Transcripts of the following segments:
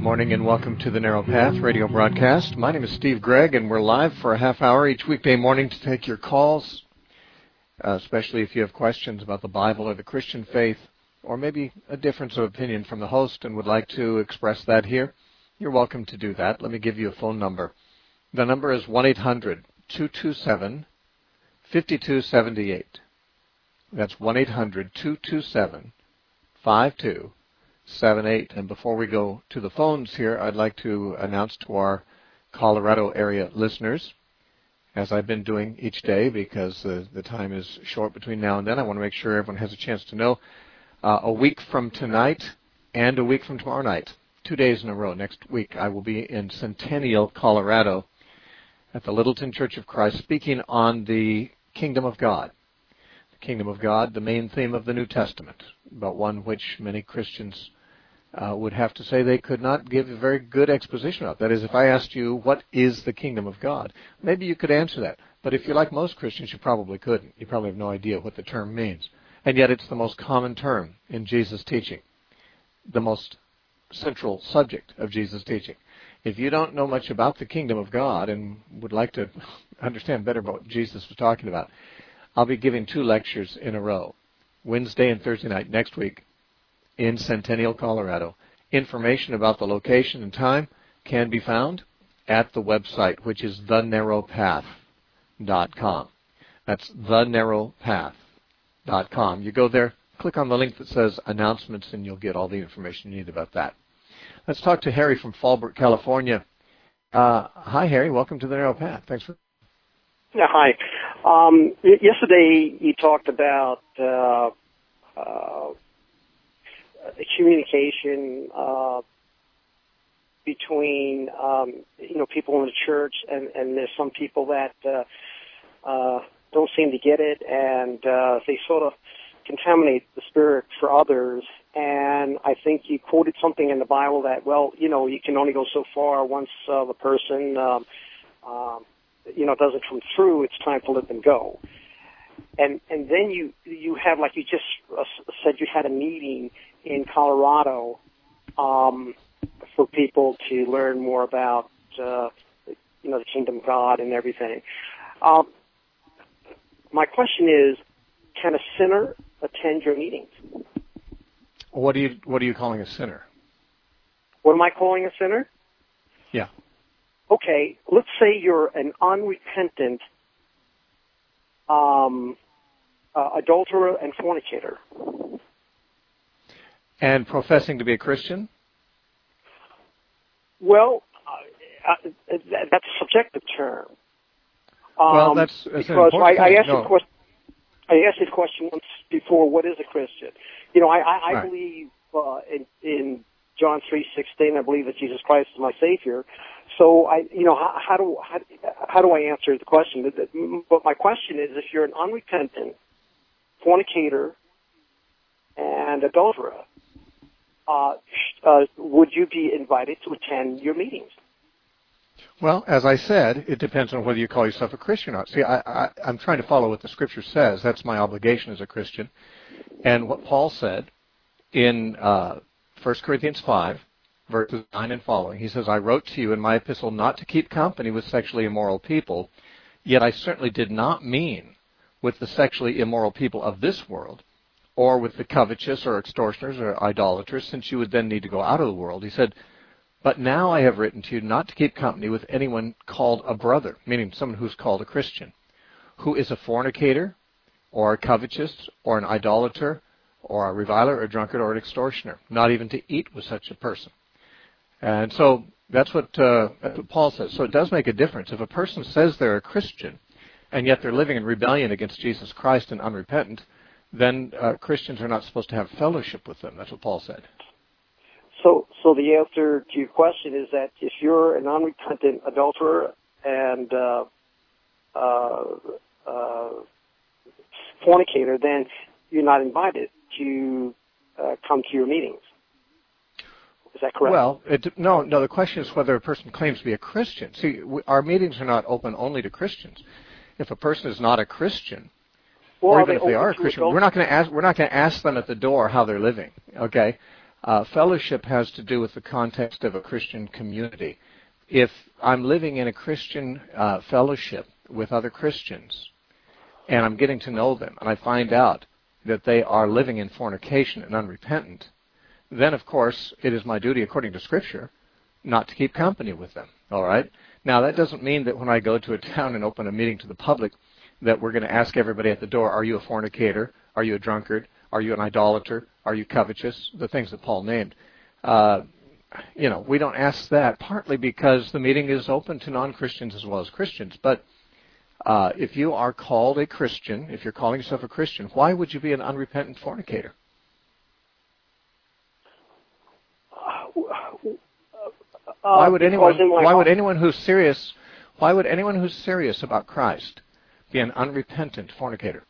morning and welcome to the Narrow Path radio broadcast. My name is Steve Gregg and we're live for a half hour each weekday morning to take your calls, especially if you have questions about the Bible or the Christian faith, or maybe a difference of opinion from the host and would like to express that here. You're welcome to do that. Let me give you a phone number. The number is 1-800-227-5278. That's 1-800-227-5278. And before we go to the phones here, I'd like to announce to our Colorado area listeners, as I've been doing each day because the time is short between now and then, I want to make sure everyone has a chance to know, a week from tonight and a week from tomorrow night, 2 days in a row, next week, I will be in Centennial, Colorado at the Littleton Church of Christ speaking on the Kingdom of God. The Kingdom of God, the main theme of the New Testament, but one which many Christians would have to say they could not give a very good exposition of. That is, if I asked you, what is the kingdom of God? Maybe you could answer that. But if you're like most Christians, you probably couldn't. You probably have no idea what the term means. And yet it's the most common term in Jesus' teaching, the most central subject of Jesus' teaching. If you don't know much about the kingdom of God and would like to understand better about what Jesus was talking about, I'll be giving 2 lectures in a row, Wednesday and Thursday night next week, in Centennial, Colorado. Information about the location and time can be found at the website, which is thenarrowpath.com. That's thenarrowpath.com. You go there, click on the link that says announcements, and you'll get all the information you need about that. Let's talk to Harry from Fallbrook, California. Hi, Harry. Welcome to the Narrow Path. Thanks for... Yeah, hi. Yesterday you talked about communication between people in the church, and there's some people that don't seem to get it, and they sort of contaminate the spirit for others. And I think you quoted something in the Bible that, you can only go so far once the person doesn't come through. It's time to let them go. And then you have, like you just said, you had a meeting in Colorado for people to learn more about the kingdom of God and everything. My question is, can a sinner attend your meetings? What are you calling a sinner? What am I calling a sinner? Yeah. Okay, let's say you're an unrepentant adulterer and fornicator. And professing to be a Christian? Well, that's a subjective term. Well, that's because I asked this question once before. What is a Christian? I right. believe in John 3:16. I believe that Jesus Christ is my Savior. So how do I answer the question? But my question is, if you're an unrepentant fornicator and adulterer, would you be invited to attend your meetings? Well, as I said, it depends on whether you call yourself a Christian or not. See, I'm trying to follow what the Scripture says. That's my obligation as a Christian. And what Paul said in 1 Corinthians 5, verses 9 and following, he says, I wrote to you in my epistle not to keep company with sexually immoral people, yet I certainly did not mean with the sexually immoral people of this world, or with the covetous or extortioners or idolaters, since you would then need to go out of the world. He said, but now I have written to you not to keep company with anyone called a brother, meaning someone who's called a Christian, who is a fornicator, or a covetous, or an idolater, or a reviler, or a drunkard, or an extortioner, not even to eat with such a person. And so that's what Paul says. So it does make a difference. If a person says they're a Christian, and yet they're living in rebellion against Jesus Christ and unrepentant, then Christians are not supposed to have fellowship with them. That's what Paul said. So the answer to your question is that if you're an unrepentant adulterer and fornicator, then you're not invited to come to your meetings. Is that correct? Well, no. The question is whether a person claims to be a Christian. See, our meetings are not open only to Christians. If a person is not a Christian, or even if they are a Christian, we're not going to ask them at the door how they're living. Okay, Fellowship has to do with the context of a Christian community. If I'm living in a Christian fellowship with other Christians, and I'm getting to know them, and I find out that they are living in fornication and unrepentant, then, of course, it is my duty, according to Scripture, not to keep company with them. All right? Now, that doesn't mean that when I go to a town and open a meeting to the public that we're going to ask everybody at the door, are you a fornicator? Are you a drunkard? Are you an idolater? Are you covetous? The things that Paul named. We don't ask that, partly because the meeting is open to non-Christians as well as Christians. But if you are called a Christian, if you're calling yourself a Christian, why would you be an unrepentant fornicator? Why would anyone who's serious about Christ be an unrepentant fornicator?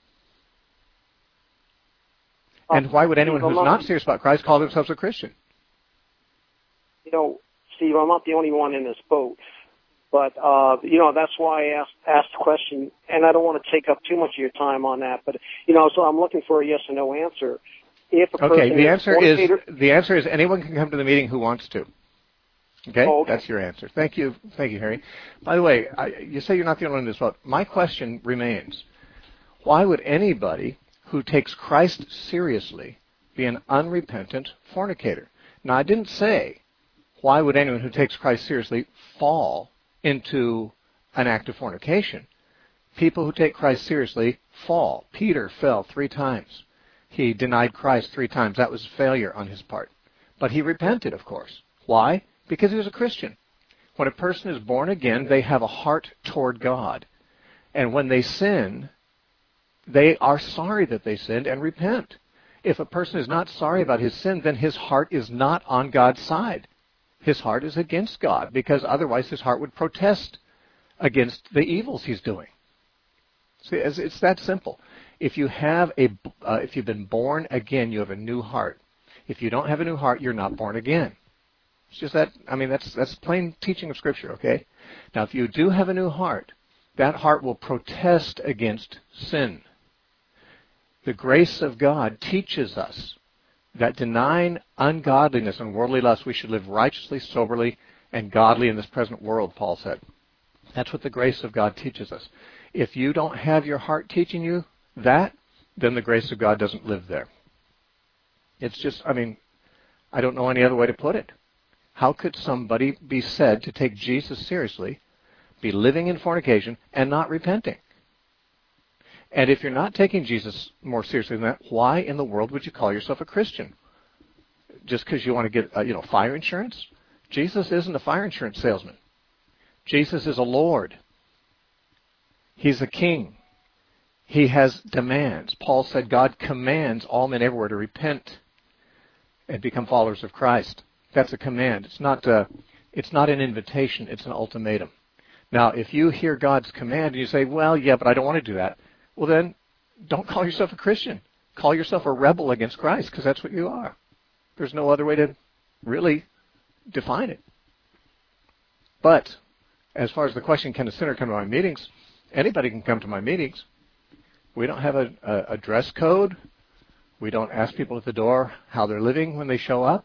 And why would anyone who's not serious about Christ call themselves a Christian? Steve, I'm not the only one in this boat. But, that's why I asked the question, and I don't want to take up too much of your time on that. But, so I'm looking for a yes or no answer. If a person the answer is anyone can come to the meeting who wants to. Okay? Okay. That's your answer. Thank you, Harry. By the way, you say you're not the only one in this boat. My question remains, why would anybody who takes Christ seriously be an unrepentant fornicator? Now, I didn't say, why would anyone who takes Christ seriously fall into an act of fornication? People who take Christ seriously fall. Peter fell 3 times. He denied Christ 3 times. That was a failure on his part. But he repented, of course. Why? Because he was a Christian. When a person is born again, they have a heart toward God. And when they sin, they are sorry that they sinned and repent. If a person is not sorry about his sin, then his heart is not on God's side. His heart is against God, because otherwise his heart would protest against the evils he's doing. See, it's that simple. If you've been born again, you have a new heart. If you don't have a new heart, you're not born again. It's just that. That's plain teaching of Scripture. Okay. Now, if you do have a new heart, that heart will protest against sin. The grace of God teaches us that denying ungodliness and worldly lust, we should live righteously, soberly, and godly in this present world, Paul said. That's what the grace of God teaches us. If you don't have your heart teaching you that, then the grace of God doesn't live there. It's just, I don't know any other way to put it. How could somebody be said to take Jesus seriously, be living in fornication, and not repenting? And if you're not taking Jesus more seriously than that, why in the world would you call yourself a Christian? Just because you want to get, fire insurance? Jesus isn't a fire insurance salesman. Jesus is a Lord. He's a king. He has demands. Paul said God commands all men everywhere to repent and become followers of Christ. That's a command. It's not an invitation. It's an ultimatum. Now, if you hear God's command and you say, well, yeah, but I don't want to do that, well then, don't call yourself a Christian. Call yourself a rebel against Christ, because that's what you are. There's no other way to really define it. But as far as the question, can a sinner come to my meetings? Anybody can come to my meetings. We don't have a dress code. We don't ask people at the door how they're living when they show up.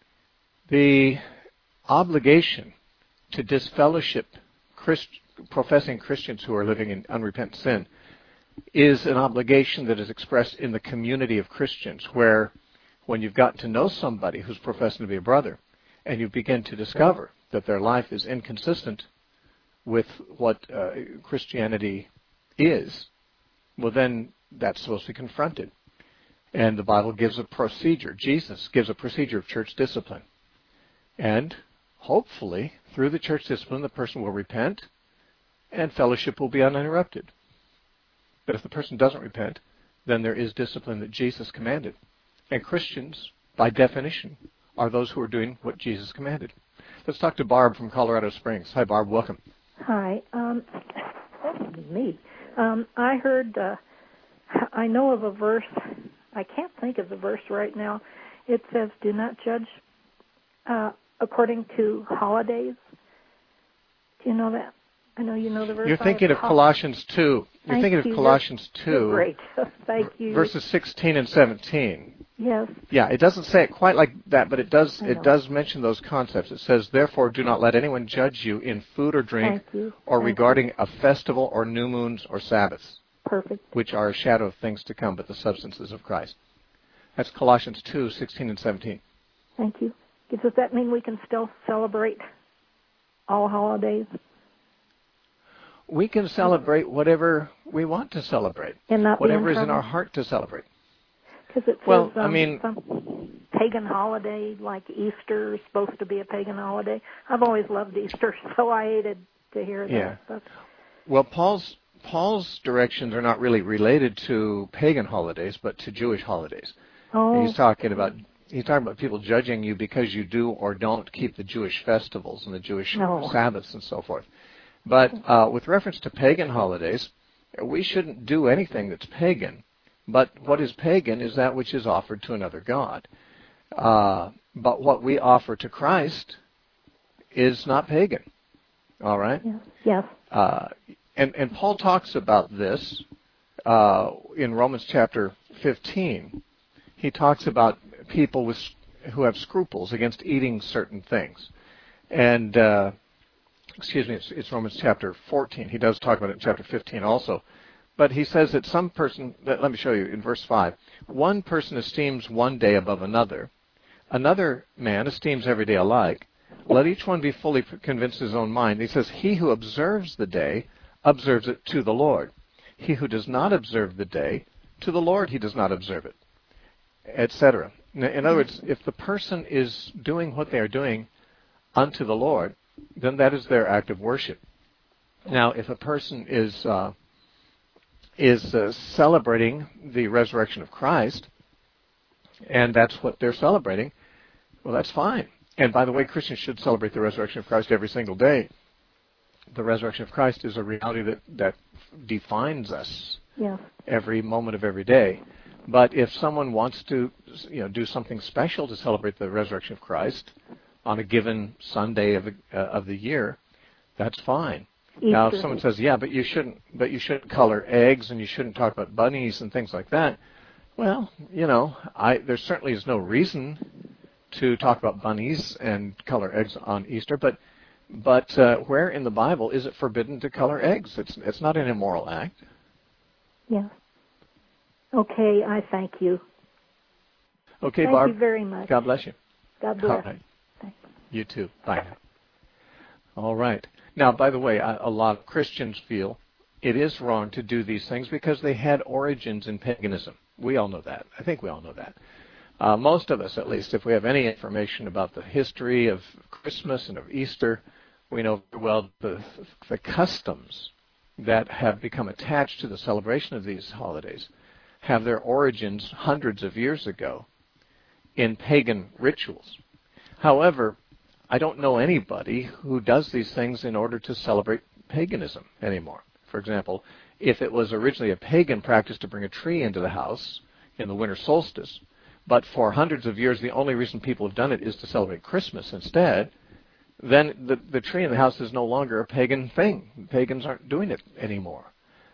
The obligation to disfellowship professing Christians who are living in unrepentant sin is an obligation that is expressed in the community of Christians, where when you've gotten to know somebody who's professing to be a brother, and you begin to discover that their life is inconsistent with what Christianity is, well then that's supposed to be confronted. And the Bible gives a procedure. Jesus gives a procedure of church discipline. And hopefully, through the church discipline, the person will repent and fellowship will be uninterrupted. But if the person doesn't repent, then there is discipline that Jesus commanded. And Christians, by definition, are those who are doing what Jesus commanded. Let's talk to Barb from Colorado Springs. Hi, Barb. Welcome. Hi. That was me. I heard, I know of a verse, I can't think of the verse right now. It says, do not judge according to holidays. Do you know that? I know you know the verse. You're thinking of Colossians 2. You're thinking of Colossians 2. Great. Thank you. Verses 16 and 17. Yes. Yeah, it doesn't say it quite like that, but it does mention those concepts. It says, therefore, do not let anyone judge you in food or drink, or regarding a festival or new moons or Sabbaths. Perfect. Which are a shadow of things to come, but the substances of Christ. That's Colossians 2:16 and 17. Thank you. Does that mean we can still celebrate all holidays? We can celebrate whatever we want to celebrate, and not whatever is in our heart to celebrate. Because it says some pagan holiday like Easter is supposed to be a pagan holiday. I've always loved Easter, so I hated to hear that. Yeah. Well, Paul's directions are not really related to pagan holidays, but to Jewish holidays. Oh. He's talking about people judging you because you do or don't keep the Jewish festivals and the Jewish Sabbaths and so forth. But with reference to pagan holidays, we shouldn't do anything that's pagan. But what is pagan is that which is offered to another god. But what we offer to Christ is not pagan. All right? Yes. And Paul talks about this in Romans chapter 15. He talks about people who have scruples against eating certain things. And, it's Romans chapter 14. He does talk about it in chapter 15 also. But he says that some person, let me show you in verse 5, one person esteems one day above another. Another man esteems every day alike. Let each one be fully convinced of his own mind. He says, he who observes the day observes it to the Lord. He who does not observe the day, to the Lord he does not observe it, etc. In other words, if the person is doing what they are doing unto the Lord, then that is their act of worship. Now, if a person is celebrating the resurrection of Christ, and that's what they're celebrating, well, that's fine. And by the way, Christians should celebrate the resurrection of Christ every single day. The resurrection of Christ is a reality that defines us every moment of every day. But if someone wants to, do something special to celebrate the resurrection of Christ on a given Sunday of the year, that's fine. Easter. Now, if someone says, but you shouldn't color eggs and you shouldn't talk about bunnies and things like that, well, there certainly is no reason to talk about bunnies and color eggs on Easter, but where in the Bible is it forbidden to color eggs? It's not an immoral act. Yeah. Okay, I thank you. Okay, Barb. Thank you very much. God bless you. God bless. All right. Thanks. You too. Bye now. All right. Now, by the way, a lot of Christians feel it is wrong to do these things because they had origins in paganism. We all know that. I think we all know that. Most of us, at least, if we have any information about the history of Christmas and of Easter, we know very well the customs that have become attached to the celebration of these holidays have their origins hundreds of years ago in pagan rituals. However, I don't know anybody who does these things in order to celebrate paganism anymore. For example, if it was originally a pagan practice to bring a tree into the house in the winter solstice, but for hundreds of years the only reason people have done it is to celebrate Christmas instead, then the tree in the house is no longer a pagan thing. Pagans aren't doing it anymore.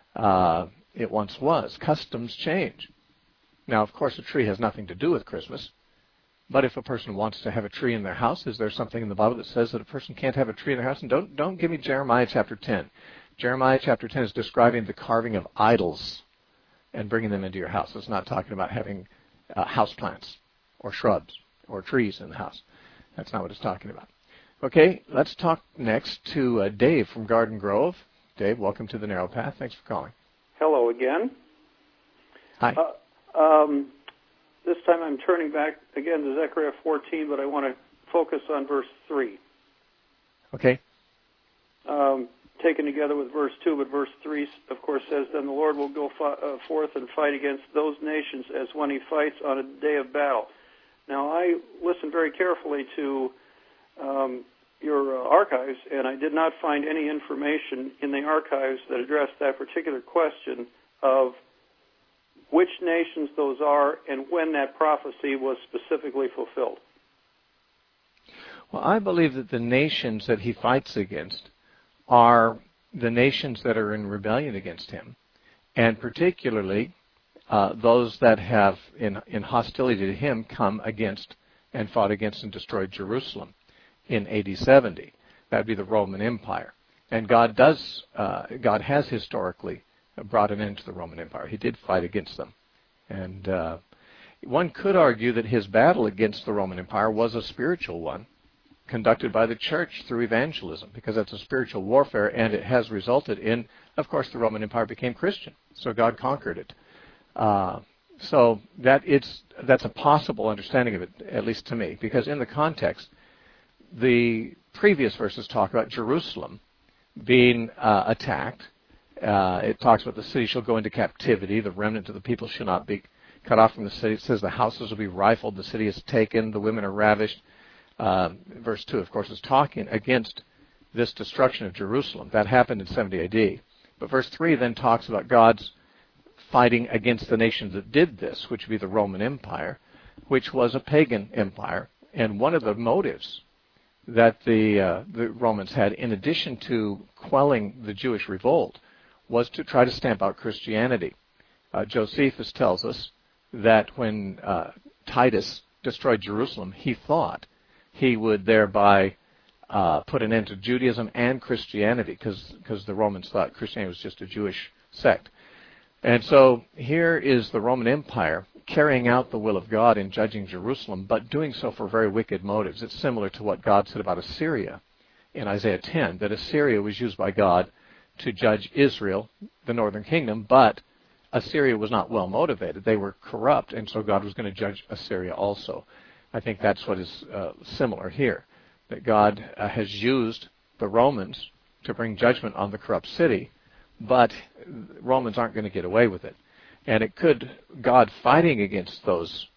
It once was. Customs change. Now, of course, a tree has nothing to do with Christmas, but if a person wants to have a tree in their house, is there something in the Bible that says that a person can't have a tree in their house? And don't give me Jeremiah chapter 10. Jeremiah chapter 10 is describing the carving of idols and bringing them into your house. It's not talking about having house plants or shrubs or trees in the house. That's not what it's talking about. Okay, let's talk next to Dave from Garden Grove. Dave, welcome to the Narrow Path. Thanks for calling. Hello again. Hi. This time I'm turning back again to Zechariah 14, but I want to focus on verse 3. Okay. Taken together with verse 2, but verse 3, of course, says, Then the Lord will go forth and fight against those nations as when he fights on a day of battle. Now, I listened very carefully to your archives, and I did not find any information in the archives that addressed that particular question of which nations those are and when that prophecy was specifically fulfilled. Well, I believe that the nations that he fights against are the nations that are in rebellion against him, and particularly those that have, in hostility to him, come against and fought against and destroyed Jerusalem in AD 70. That would be the Roman Empire. And God has historically brought an end to the Roman Empire. He did fight against them. And one could argue that his battle against the Roman Empire was a spiritual one, conducted by the church through evangelism, because that's a spiritual warfare, and it has resulted in, of course, the Roman Empire became Christian, so God conquered it. So that's a possible understanding of it, at least to me, because in the context, the previous verses talk about Jerusalem being attacked. It talks about the city shall go into captivity, the remnant of the people shall not be cut off from the city. It says the houses will be rifled, the city is taken, the women are ravished. Verse 2, of course, is talking against this destruction of Jerusalem. That happened in 70 AD. But verse 3 then talks about God's fighting against the nations that did this, which would be the Roman Empire, which was a pagan empire. And one of the motives that the Romans had, in addition to quelling the Jewish revolt, was to try to stamp out Christianity. Josephus tells us that when Titus destroyed Jerusalem, he thought he would thereby put an end to Judaism and Christianity, because the Romans thought Christianity was just a Jewish sect. And so here is the Roman Empire carrying out the will of God in judging Jerusalem, but doing so for very wicked motives. It's similar to what God said about Assyria in Isaiah 10, that Assyria was used by God to judge Israel, the northern kingdom, but Assyria was not well motivated. They were corrupt, and so God was going to judge Assyria also. I think that's what is similar here, that God has used the Romans to bring judgment on the corrupt city, but Romans aren't going to get away with it. And it could, God fighting against those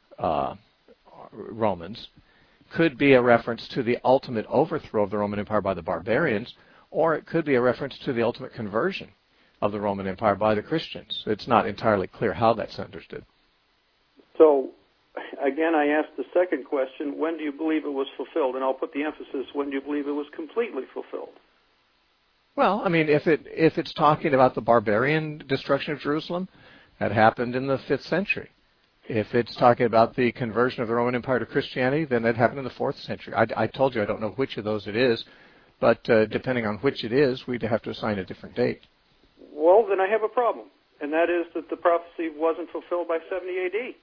Romans could be a reference to the ultimate overthrow of the Roman Empire by the barbarians, or it could be a reference to the ultimate conversion of the Roman Empire by the Christians. It's not entirely clear how that's understood. So, again, I asked the second question, when do you believe it was fulfilled? And I'll put the emphasis, when do you believe it was completely fulfilled? Well, I mean, if it's talking about the barbarian destruction of Jerusalem, that happened in the 5th century. If it's talking about the conversion of the Roman Empire to Christianity, then that happened in the 4th century. I told you I don't know which of those it is, but depending on which it is, we'd have to assign a different date. Well, then I have a problem, and that is that the prophecy wasn't fulfilled by 70 A.D.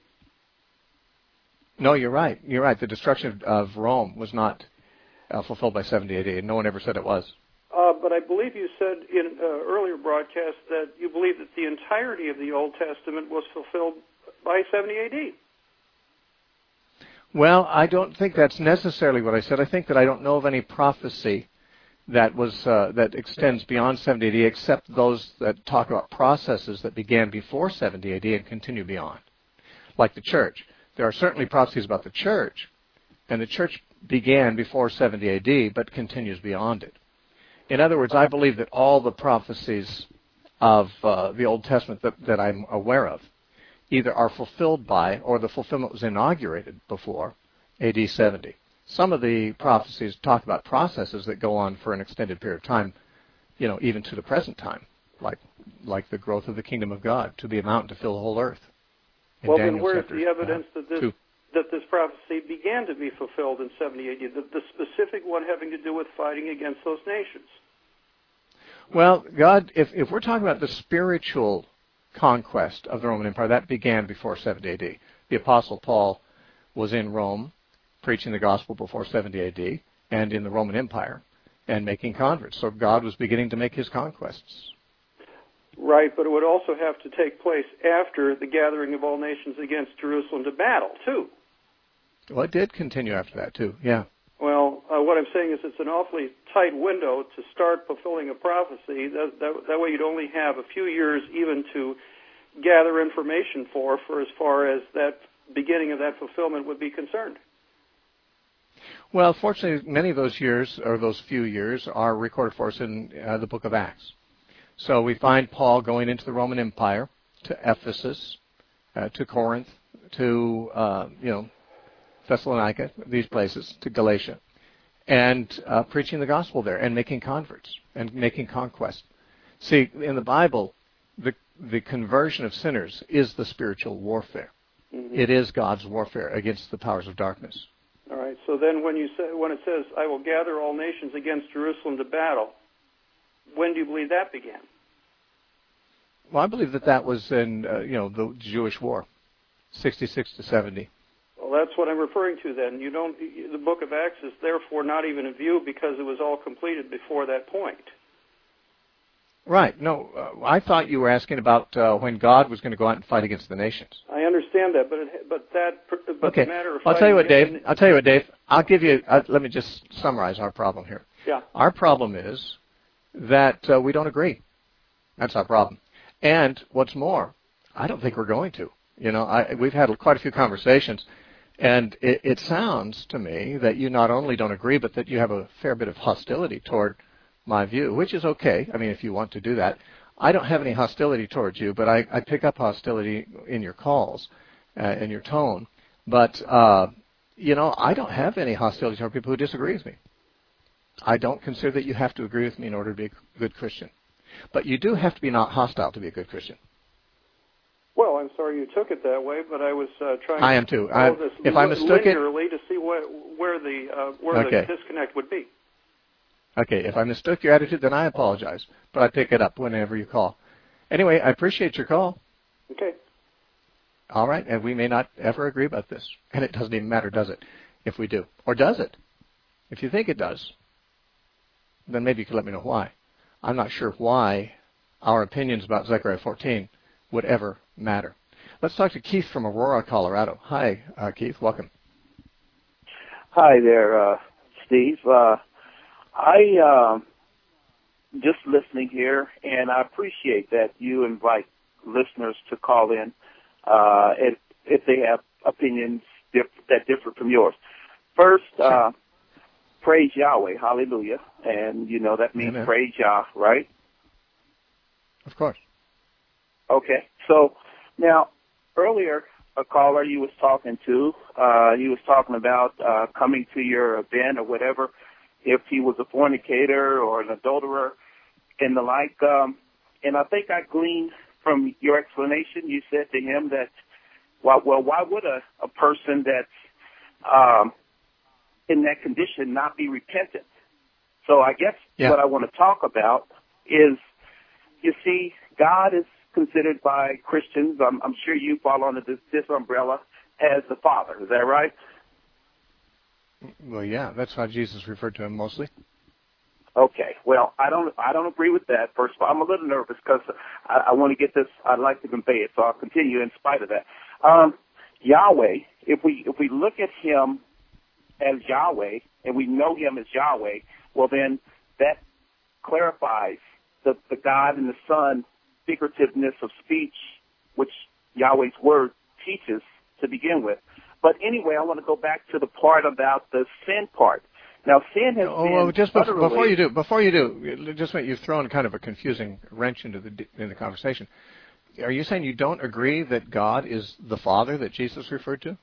No, you're right. You're right. The destruction of Rome was not fulfilled by 70 A.D. No one ever said it was. But I believe you said in earlier broadcast that you believe that the entirety of the Old Testament was fulfilled by 70 A.D. Well, I don't think that's necessarily what I said. I think that I don't know of any prophecy that was that extends beyond 70 AD, except those that talk about processes that began before 70 AD and continue beyond, like the church. There are certainly prophecies about the church, and the church began before 70 AD, but continues beyond it. In other words, I believe that all the prophecies of the Old Testament that I'm aware of either are fulfilled by, or the fulfillment was inaugurated before AD 70. Some of the prophecies talk about processes that go on for an extended period of time, even to the present time, like the growth of the kingdom of God to be a mountain to fill the whole earth. Well, then where's the evidence that this prophecy began to be fulfilled in 70 AD, the specific one having to do with fighting against those nations? Well, God, if we're talking about the spiritual conquest of the Roman Empire, that began before 70 AD. The Apostle Paul was in Rome preaching the gospel before 70 AD and in the Roman Empire and making converts. So God was beginning to make his conquests. Right, but it would also have to take place after the gathering of all nations against Jerusalem to battle, too. Well, it did continue after that, too, yeah. Well, what I'm saying is it's an awfully tight window to start fulfilling a prophecy. That way you'd only have a few years even to gather information for as far as that beginning of that fulfillment would be concerned. Well, fortunately, many of those years, or those few years, are recorded for us in the book of Acts. So we find Paul going into the Roman Empire, to Ephesus, to Corinth, to Thessalonica, these places, to Galatia, and preaching the gospel there and making converts and making conquest. See, in the Bible, the conversion of sinners is the spiritual warfare. Mm-hmm. It is God's warfare against the powers of darkness. All right. So then when it says, I will gather all nations against Jerusalem to battle, when do you believe that began? Well, I believe that was in, the Jewish War, 66 to 70. Well, that's what I'm referring to then. The book of Acts is therefore not even in view because it was all completed before that point. Right. No, I thought you were asking about when God was going to go out and fight against the nations. I understand that, but okay. the matter of I'll tell you what, Dave. I'll give you. Let me just summarize our problem here. Yeah. Our problem is that we don't agree. That's our problem. And what's more, I don't think we're going to. We've had quite a few conversations, and it sounds to me that you not only don't agree, but that you have a fair bit of hostility toward my view, which is okay. I mean, if you want to do that. I don't have any hostility towards you, but I pick up hostility in your calls, in your tone. But, I don't have any hostility toward people who disagree with me. I don't consider that you have to agree with me in order to be a good Christian. But you do have to be not hostile to be a good Christian. Well, I'm sorry you took it that way, but I was trying I am too. to follow this if I mistook it, linearly to see where the disconnect would be. Okay, if I mistook your attitude, then I apologize. But I pick it up whenever you call. Anyway, I appreciate your call. Okay. All right, and we may not ever agree about this. And it doesn't even matter, does it, if we do? Or does it? If you think it does, then maybe you could let me know why. I'm not sure why our opinions about Zechariah 14 would ever matter. Let's talk to Keith from Aurora, Colorado. Hi, Keith. Welcome. Hi there, Steve. I just listening here, and I appreciate that you invite listeners to call in if they have opinions that differ from yours. First, praise Yahweh, hallelujah, and that means Amen. Praise Yah, right? Of course. Okay, so now earlier a caller you was talking to, he was talking about coming to your event or whatever, if he was a fornicator or an adulterer and the like. And I think I gleaned from your explanation, you said to him that, why would a person that's in that condition not be repentant? So I guess what I want to talk about is, you see, God is considered by Christians, I'm sure you fall under this umbrella, as the Father. Is that right? Well, yeah, that's how Jesus referred to him mostly. Okay, well, I don't agree with that. First of all, I'm a little nervous because I want to get this. I'd like to convey it, so I'll continue in spite of that. Yahweh, if we look at him as Yahweh and we know him as Yahweh, well then that clarifies the God and the Son figurativeness of speech, which Yahweh's word teaches to begin with. But anyway, I want to go back to the part about the sin part. Now, sin has been well, just before you do, just you've thrown kind of a confusing wrench into the conversation. Are you saying you don't agree that God is the Father that Jesus referred to?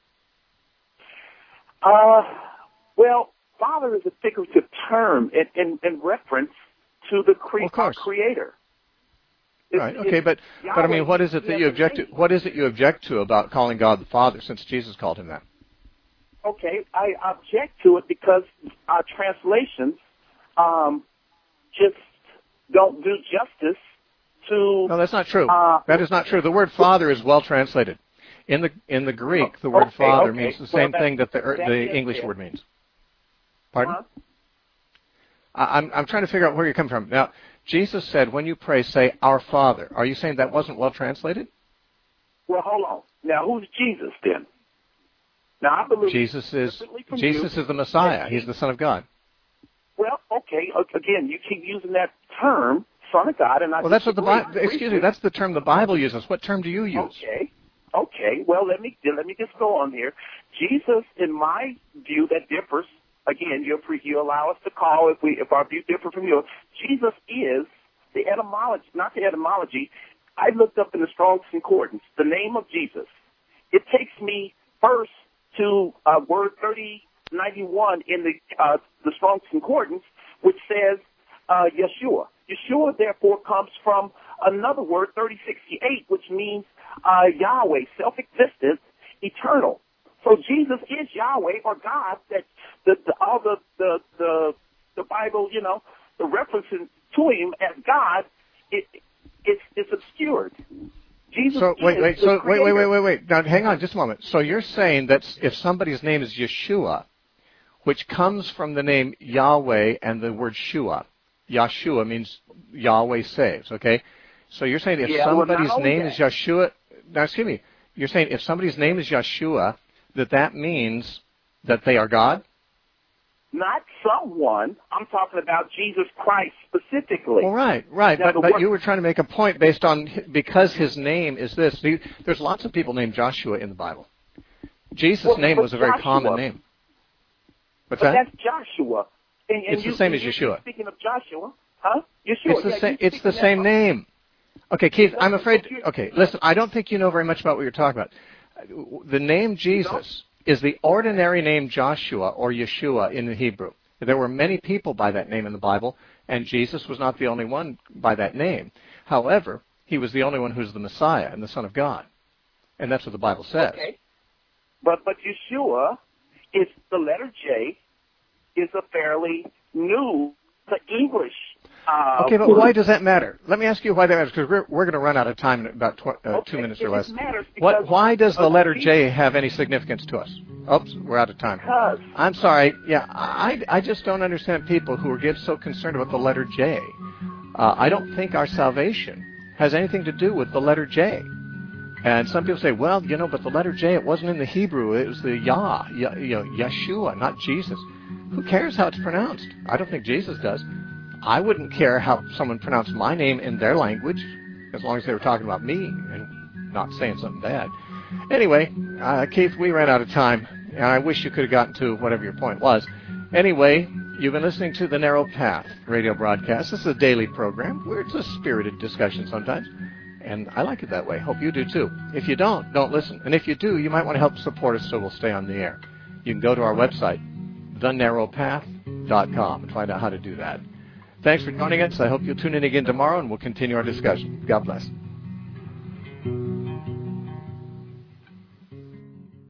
Well, Father is a figurative term in reference to the Creator. Right. Okay, but I mean, what is it that you object to? What is it you object to about calling God the Father, since Jesus called him that? Okay, I object to it because our translations just don't do justice to. No, that's not true. That is not true. The word Father is well translated. In the Greek, the word Father means the same thing that the English word means. Pardon? I'm trying to figure out where you're coming from. Now, Jesus said, when you pray, say, Our Father. Are you saying that wasn't well translated? Well, hold on. Now, who's Jesus then? Now, I believe Jesus is the Messiah. He's the Son of God. Well, okay. Again, you keep using that term, Son of God, and I. Well, that's what the Bible. Excuse me. That's the term the Bible uses. What term do you use? Okay. Well, let me just go on here. Jesus, in my view, that differs. Again, you allow us to call if our view differs from yours. Jesus is the etymology, not the etymology. I looked up in the Strong's Concordance the name of Jesus. It takes me first to word 3091 in the Strong's Concordance, which says Yeshua. Yeshua, therefore, comes from another word, 3068, which means Yahweh, self-existent, eternal. So Jesus is Yahweh or God. That all the Bible, you know, the references to him as God, it's obscured. Jesus so wait. Creator. Now, hang on just a moment. So you're saying that if somebody's name is Yeshua, which comes from the name Yahweh and the word Shua, Yahshua means Yahweh saves, okay? So you're saying if somebody's name is Yeshua, now excuse me, you're saying if somebody's name is Yeshua, that means that they are God? Not someone. I'm talking about Jesus Christ specifically. Well, right. Now, but you were trying to make a point based on, because his name is this. There's lots of people named Joshua in the Bible. Jesus' name was a very common name. What's that? That's Joshua. And it's the same as Yeshua. Speaking of Joshua, huh? Yeshua. It's the same name. Okay, Keith, I'm afraid. Okay, listen, I don't think you know very much about what you're talking about. The name Jesus is the ordinary name Joshua or Yeshua in the Hebrew. There were many people by that name in the Bible, and Jesus was not the only one by that name. However, he was the only one who's the Messiah and the Son of God. And that's what the Bible says. Okay. But Yeshua is the letter J is a fairly new English. Okay, but why does that matter? Let me ask you why that matters, because we're going to run out of time in about 2 minutes or less. Why does the letter J have any significance to us? Oops, we're out of time. I'm sorry. Yeah, I just don't understand people who get so concerned about the letter J. I don't think our salvation has anything to do with the letter J. And some people say, well, you know, but the letter J, it wasn't in the Hebrew. It was the Yeshua, not Jesus. Who cares how it's pronounced? I don't think Jesus does. I wouldn't care how someone pronounced my name in their language, as long as they were talking about me and not saying something bad. Anyway, Keith, we ran out of time, and I wish you could have gotten to whatever your point was. Anyway, you've been listening to the Narrow Path radio broadcast. This is a daily program where it's a spirited discussion sometimes, and I like it that way. Hope you do too. If you don't listen. And if you do, you might want to help support us so we'll stay on the air. You can go to our website, thenarrowpath.com, and find out how to do that. Thanks for joining us. I hope you'll tune in again tomorrow, and we'll continue our discussion. God bless.